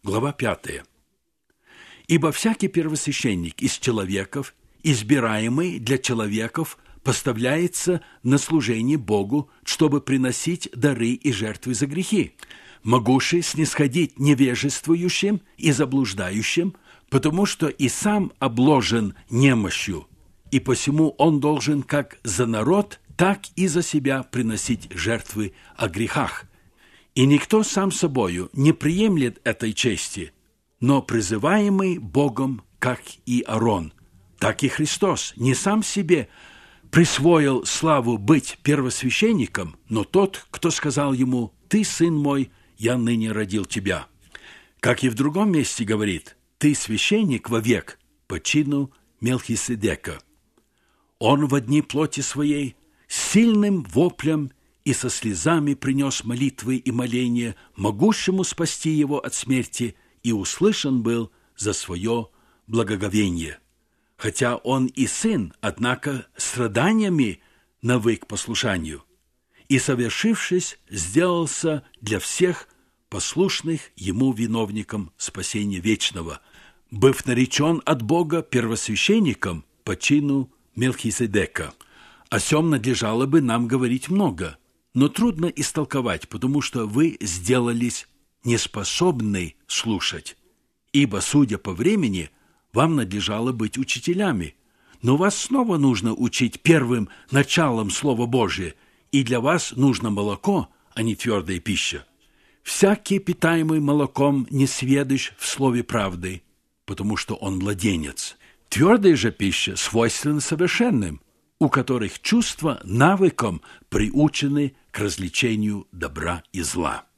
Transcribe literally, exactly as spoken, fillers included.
глава пятая. «Ибо всякий первосвященник из человеков, избираемый для человеков, поставляется на служение Богу, чтобы приносить дары и жертвы за грехи, могущий снисходить невежествующим и заблуждающим, потому что и сам обложен немощью, и посему он должен как за народ, так и за себя приносить жертвы о грехах. И никто сам собою не приемлет этой чести, но призываемый Богом, как и Аарон, так и Христос не сам себе присвоил славу быть первосвященником, но тот, кто сказал ему: «Ты, сын мой, я ныне родил тебя». Как и в другом месте говорит: «Ты священник вовек по чину Мелхиседека». Он во дни плоти своей сильным воплем и со слезами принес молитвы и моления могущему спасти его от смерти, и услышан был за свое благоговение. Хотя он и сын, однако страданиями навык послушанию, и, совершившись, сделался для всех послушных ему виновником спасения вечного, быв наречен от Бога первосвященником по чину Мелхиседека. О сем надлежало бы нам говорить много, но трудно истолковать, потому что вы сделались неспособны слушать, ибо, судя по времени, вам надлежало быть учителями, но вас снова нужно учить первым началом Слова Божия, и для вас нужно молоко, а не твердая пища. Всякий, питаемый молоком, не сведущ в слове правды, потому что он младенец. Твердая же пища свойственна совершенным, у которых чувства навыком приучены к развлечению добра и зла.